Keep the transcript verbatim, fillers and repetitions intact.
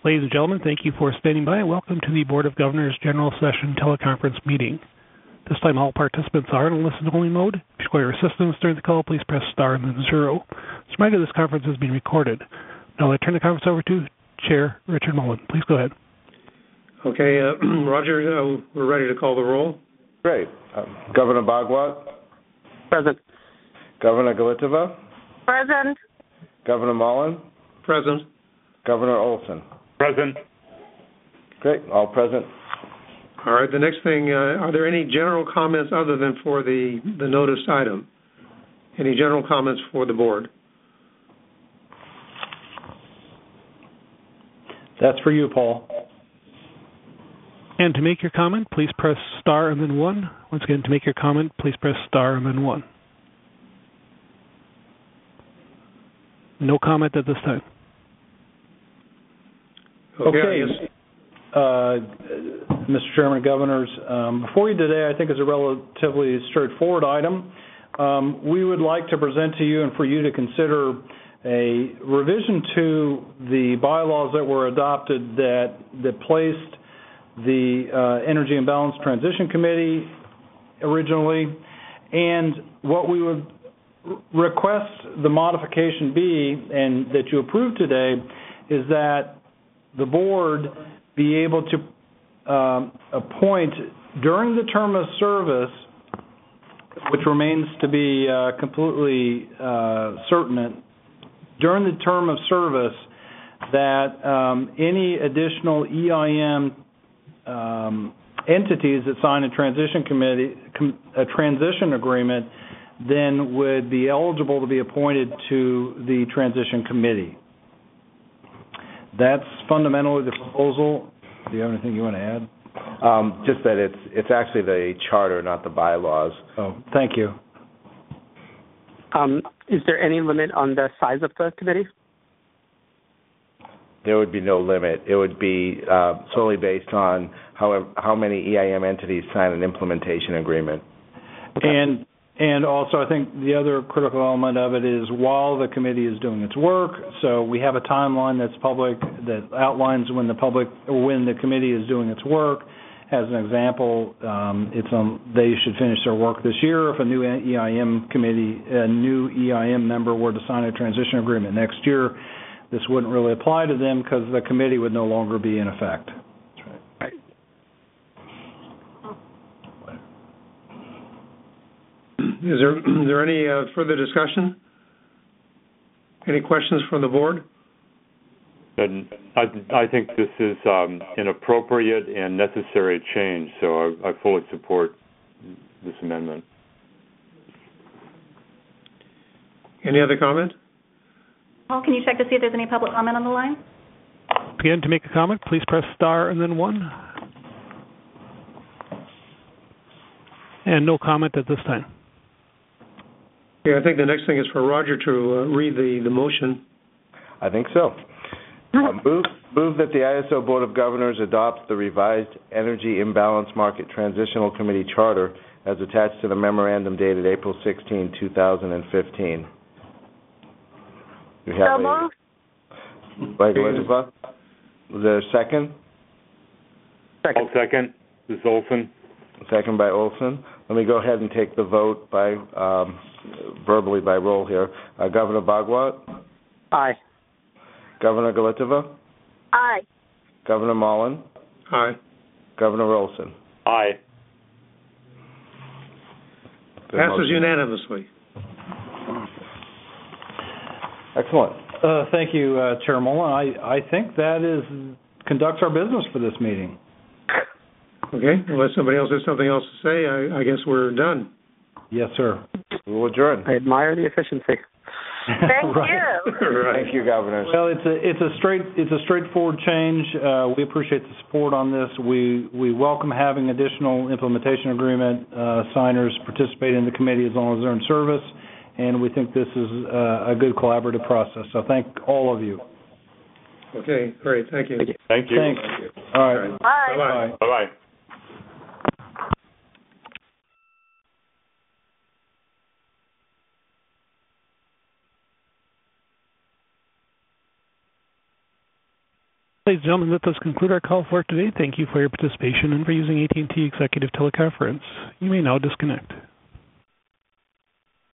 Ladies and gentlemen, thank you for standing by. Welcome to the Board of Governors General Session teleconference meeting. This time all participants are in a listen-only mode. If you require assistance during the call, please press star and then zero. As a reminder, this conference is being recorded. Now I turn the conference over to Chair Richard Mullen. Please go ahead. Okay, uh, Roger, uh, we're ready to call the roll. Great. Uh, Governor Bhagwat? Present. Governor Galitova? Present. Governor Mullen? Present. Governor Olson? Present. Great, all present. All right, the next thing, uh, are there any general comments other than for the, the noticed item? Any general comments for the board? That's for you, Paul. And to make your comment, please press star and then one. Once again, to make your comment, please press star and then one. No comment at this time. Okay. Okay. Uh, Mister Chairman, Governors, um, before you today, I think is a relatively straightforward item. Um, we would like to present to you and for you to consider a revision to the bylaws that were adopted that, that placed the uh, Energy and Balance Transition Committee originally, and what we would request the modification be, and that you approve today, is that the board be able to um, appoint during the term of service, which remains to be uh, completely uh, certain, during the term of service, that um, any additional E I M um, entities that sign a transition committee, com- a transition agreement, then would be eligible to be appointed to the transition committee. That's fundamentally the proposal. Do you have anything you want to add? Um, just that it's it's actually the charter, not the bylaws. Oh, thank you. Um, is there any limit on the size of the committee? There would be no limit. It would be uh, solely based on how how many E I M entities sign an implementation agreement. Okay. And and also, I think the other critical element of it is while the committee is doing its work, so we have a timeline that's public that outlines when the public or when the committee is doing its work. As an example, um, it's on, they should finish their work this year. If a new E I M committee, a new E I M member were to sign a transition agreement next year, this wouldn't really apply to them because the committee would no longer be in effect. That's right. Right. Is there, is there any uh, further discussion? Any questions from the board? And I, I think this is um, an appropriate and necessary change, so I, I fully support this amendment. Any other comment? Paul, can you check to see if there's any public comment on the line? Again, to make a comment, please press star and then one. And no comment at this time. Yeah, I think the next thing is for Roger to uh, read the, the motion. I think so. Uh, move, move that the I S O Board of Governors adopts the revised Energy Imbalance Market Transitional Committee Charter as attached to the memorandum dated April sixteenth, two thousand fifteen. You have So a, moved. by Elizabeth. Was there a second? Second. I'll second. This is Olson. Second by Olson. Let me go ahead and take the vote by um, verbally by roll here. Uh, Governor Bhagwat? Aye. Governor Galitova? Aye. Governor Mullen? Aye. Governor Olson? Aye. Good Passes motion. unanimously. Excellent. Uh, thank you, uh, Chair Mullen. I, I think that is conducts our business for this meeting. Okay, unless somebody else has something else to say, I, I guess we're done. Yes, sir. We will adjourn. I admire the efficiency. Thank Right. you. Right. Thank you, Governor. Well, it's a it's a straight it's a straightforward change. Uh, we appreciate the support on this. We we welcome having additional implementation agreement uh, signers participate in the committee as long as they're in service, and we think this is uh, a good collaborative process. So thank all of you. Okay, great, thank you. Thank you. Thank you. Thanks. All right. Bye. Bye-bye. Bye-bye. Ladies and gentlemen, that does conclude our call for today. Thank you for your participation and for using A T and T Executive Teleconference. You may now disconnect.